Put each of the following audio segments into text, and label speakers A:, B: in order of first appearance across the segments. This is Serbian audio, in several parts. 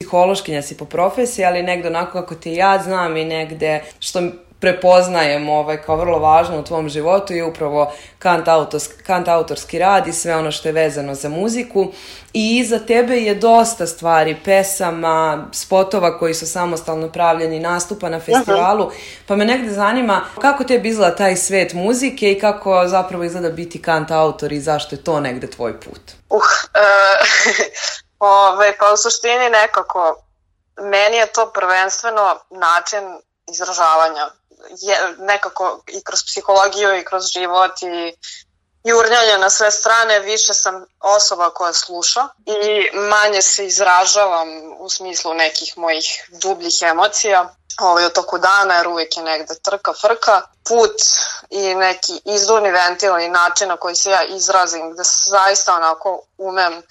A: psihološkinja si po profesiji, ali negde onako kako te ja znam i negde što prepoznajem kao vrlo važno u tvom životu je upravo kantautorski rad i sve ono što je vezano za muziku. I iza tebe je dosta stvari, pesama, spotova koji su samostalno pravljeni, nastupa na festivalu. Pa me negde zanima kako tebi izgleda taj svet muzike i kako zapravo izgleda biti kantautor i zašto je to negde tvoj put?
B: Pa u suštini nekako meni je to prvenstveno način izražavanja. Nekako i kroz psihologiju i kroz život i jurnjanje na sve strane, više sam osoba koja sluša i manje se izražavam u smislu nekih mojih dubljih emocija u toku dana, jer uvijek je negde trka, frka. Put i neki izduvni ventil i način na koji se ja izrazim, gde zaista onako umem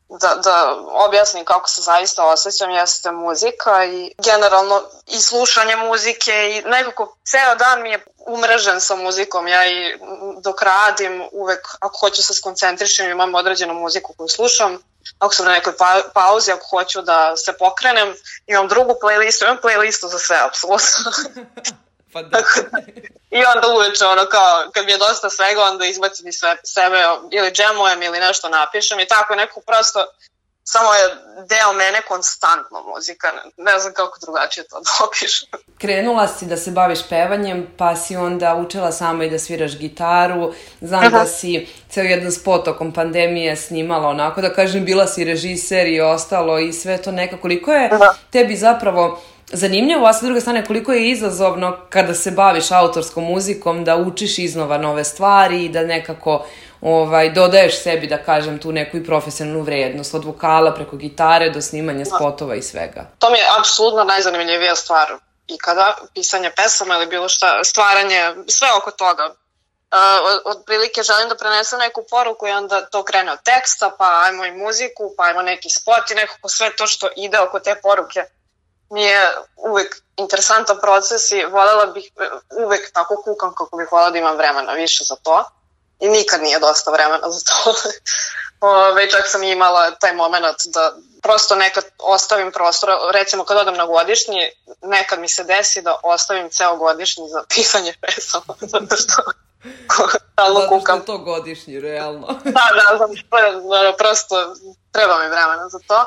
B: da objasnim kako se zaista osjećam, jeste muzika i generalno i slušanje muzike i nekako ceo dan mi je umrežen sa muzikom. Ja i dok radim uvek, ako hoću se skoncentrišem, imam određenu muziku koju slušam. Ako sam na nekoj pauzi, ako hoću da se pokrenem, imam drugu playlistu, imam playlistu za sve, apsolutno.
A: Pa da.
B: I onda uveče, kad mi je dosta svega, onda izbacim iz sebe ili džemujem ili nešto napišem i tako neko prosto, samo je deo mene konstantno muzika, ne znam kako drugačije to da opišem.
A: Krenula si da se baviš pevanjem, pa si onda učila sama i da sviraš gitaru, znam da si ceo jedan spot tokom pandemije snimala, onako da kažem, bila si režiser i ostalo i sve to nekako, koliko je tebi zapravo zanimljivo, a sa druge strane koliko je izazovno kada se baviš autorskom muzikom da učiš iznova nove stvari i da nekako dodaješ sebi, da kažem, tu neku i profesionalnu vrednost, od vokala preko gitare do snimanja spotova i svega.
B: To mi je apsolutno najzanimljivija stvar ikada, pisanje pesama ili bilo šta, stvaranje, sve oko toga. Od prilike želim da prenesem neku poruku i onda to krene od teksta, pa ajmo i muziku, pa ajmo neki spot i nekako sve to što ide oko te poruke mi je uvek interesantan proces i voljela bih, uvek tako kukam kako bih voljela da imam vremena više za to i nikad nije dosta vremena za to. Čak sam imala taj moment da prosto nekad ostavim prostora, recimo kad odem na godišnji, nekad mi se desi da ostavim ceo godišnji za pisanje pesama, zato što
A: je to godišnji, realno.
B: Da, prosto treba mi vremena za to.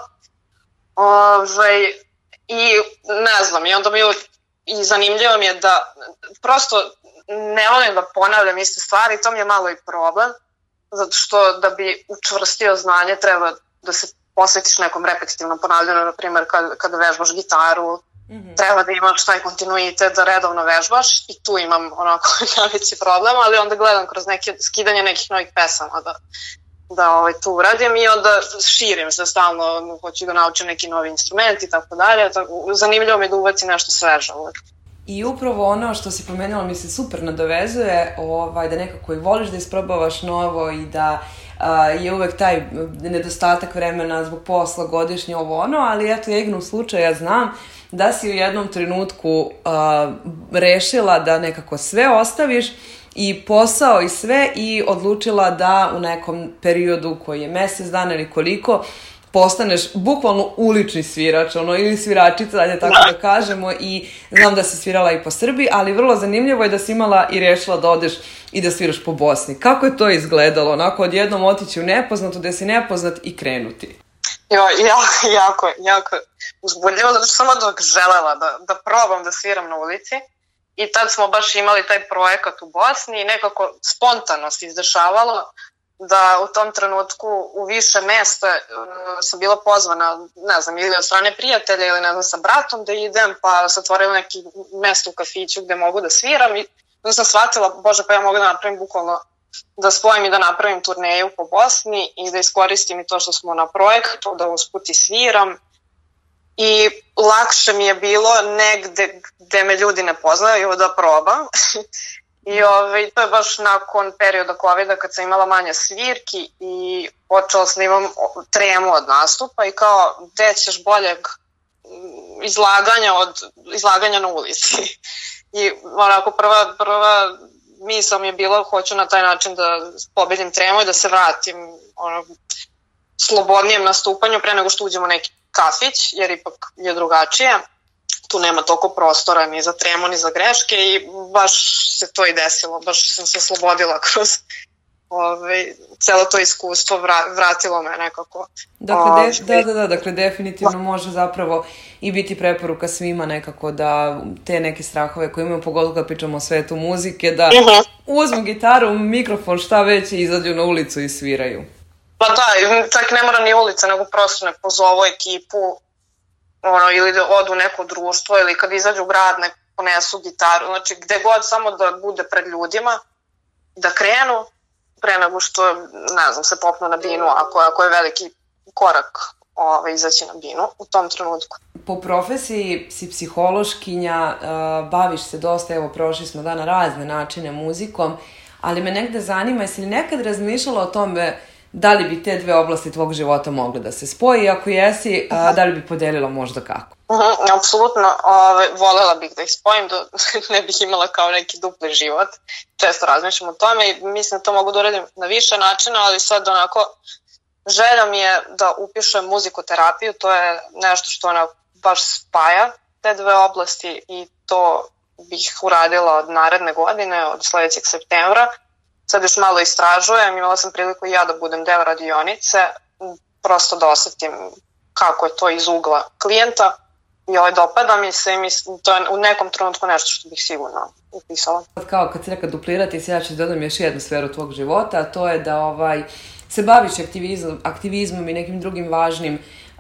B: I ne znam, i onda i zanimljivo mi je da prosto ne volim da ponavljam iste stvari, to mi je malo i problem, zato što da bi učvrstio znanje treba da se posvetiš nekom repetitivnom ponavljanju, na primjer kada vežbaš gitaru, treba da imaš taj kontinuitet da redovno vežbaš i tu imam onako najveći problem, ali onda gledam kroz skidanje nekih novih pesama da tu uradim i onda širim se stalno, hoću da naučim neki novi instrument i tako dalje. Zanimljivo mi je da ubaci nešto sveže uvek.
A: I upravo ono što si pomenula mi se super nadovezuje, da nekako i voliš da isprobavaš novo i da je uvek taj nedostatak vremena zbog posla godišnje ali eto, ja igrom slučaja znam da si u jednom trenutku rešila da nekako sve ostaviš i posao i sve i odlučila da u nekom periodu koji je mesec dana ili koliko postaneš bukvalno ulični svirač, ili sviračica, ajde tako da kažemo, i znam da si svirala i po Srbiji, ali vrlo zanimljivo je da si imala i rešila da odeš i da sviraš po Bosni. Kako je to izgledalo? Onako odjednom otići u nepoznato, gde si nepoznat i krenuti?
B: Jako uzbudljivo, zato što sam odmah želela da probam da sviram na ulici. I tad smo baš imali taj projekat u Bosni i nekako spontano se izdešavalo da u tom trenutku u više mesta sam bila pozvana, ne znam, ili od strane prijatelja ili ne znam, sa bratom da idem, pa se otvorilo neki mesto u kafiću gde mogu da sviram i onda sam shvatila, bože, pa ja mogu da napravim bukvalno, da spojim i da napravim turneju po Bosni i da iskoristim i to što smo na projektu, da usput i sviram. I lakše mi je bilo negde gde me ljudi ne poznaju da probam. I to je baš nakon perioda COVID-a kad sam imala manje svirki i počela sam da imam tremu od nastupa i kao gde ćeš boljeg izlaganja od izlaganja na ulici. I onako prva misao mi je bila hoću na taj način da pobedim tremu i da se vratim slobodnijem nastupanju pre nego što uđem u neki kafić, jer ipak je drugačije. Tu nema toliko prostora ni za tremu, ni za greške i baš se to i desilo. Baš sam se oslobodila kroz celo to iskustvo, vratilo me nekako.
A: Dakle, definitivno može zapravo i biti preporuka svima nekako da te neke strahove koje imaju, pogotovo kad pričamo o svetu muzike, da uzmu gitaru, mikrofon, šta već i izađu na ulicu i sviraju.
B: Pa da, čak ne mora ni ulica, nego prosto ne pozovu ekipu, ili da odu u neko društvo, ili kad izađu u grad neko ponesu gitaru, znači gde god samo da bude pred ljudima, da krenu, pre nego što, ne znam, se popnu na binu, ako je veliki korak izaći na binu u tom trenutku.
A: Po profesiji si psihološkinja, baviš se dosta, evo prošli smo na razne načine muzikom, ali me negde zanima, jesi li nekad razmišljala o tome da li bi te dve oblasti tvog života mogle da se spoji, ako jesi, da li bi podelila možda kako?
B: Apsolutno, volela bih da ih spojim, da ne bih imala kao neki dupli život. Često razmišljam o tome i mislim da to mogu da uradim na više načina, ali sad onako želja mi je da upišem muzikoterapiju, to je nešto što ona baš spaja te dve oblasti i to bih uradila od naredne godine, od sledećeg septembra. Sad još malo istražujem, imala sam priliku i ja da budem deo radionice, prosto da osetim kako je to iz ugla klijenta i dopada mi se i mislim, to je u nekom trenutku nešto što bih sigurno upisala.
A: Kao kad si rekao duplirati, ja ću dodam još jednu sferu tvog života, a to je da se baviš aktivizmom i nekim drugim važnim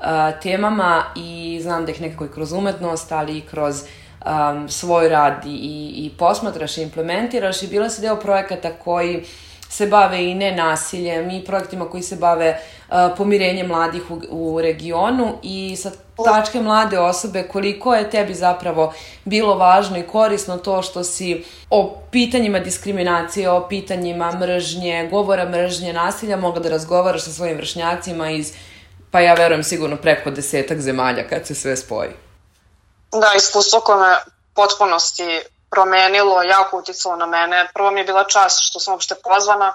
A: temama i znam da ih nekako i kroz umetnost, ali i kroz svoj rad i posmatraš i implementiraš i bila si deo projekata koji se bave i nenasiljem i projektima koji se bave pomirenjem mladih u regionu i sa tačke mlade osobe koliko je tebi zapravo bilo važno i korisno to što si o pitanjima diskriminacije, o pitanjima mržnje, govora mržnje, nasilja mogla da razgovaraš sa svojim vršnjacima iz, pa ja verujem sigurno preko 10 zemalja kad se sve spoji.
B: Da, iskustvo koje me potpunosti promenilo, jako uticalo na mene. Prvo mi je bila čast što sam uopšte pozvana,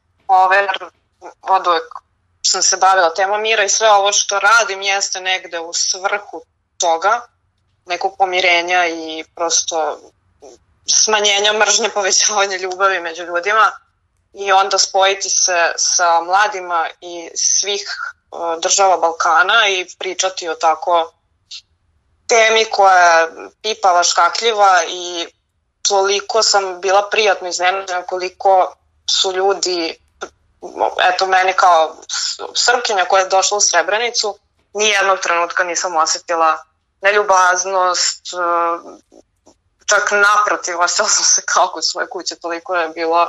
B: od uvek sam se bavila temom mira i sve ovo što radim jeste negde u svrhu toga, nekog pomirenja i prosto smanjenja mržnje, povećavanja ljubavi među ljudima i onda spojiti se sa mladima i svih država Balkana i pričati o tako temi koja je pipava, škakljiva i toliko sam bila prijatno iznenađena koliko su ljudi, eto meni kao Srpkinja koja je došla u Srebrenicu, nijednog trenutka nisam osetila neljubaznost, čak naprotiv, osjećala sam se kao kod svoje kuće, toliko je bilo,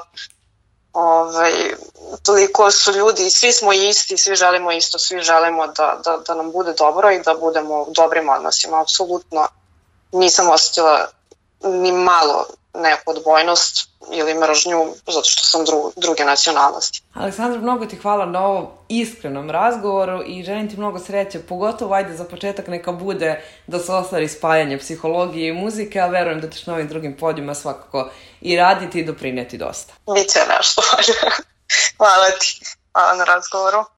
B: toliko su ljudi, svi smo isti, svi želimo isto, svi želimo da nam bude dobro i da budemo u dobrim odnosima. Apsolutno nisam osetila ni malo neku odbojnost ili mržnju zato što sam druge nacionalnosti.
A: Aleksandra, mnogo ti hvala na ovom iskrenom razgovoru i želim ti mnogo sreće, pogotovo ajde za početak neka bude da se ostvari spajanje psihologije i muzike, a verujem da ćeš na ovim drugim podijima svakako i raditi i doprineti dosta.
B: Biće nešto. Hvala ti. Hvala na razgovoru.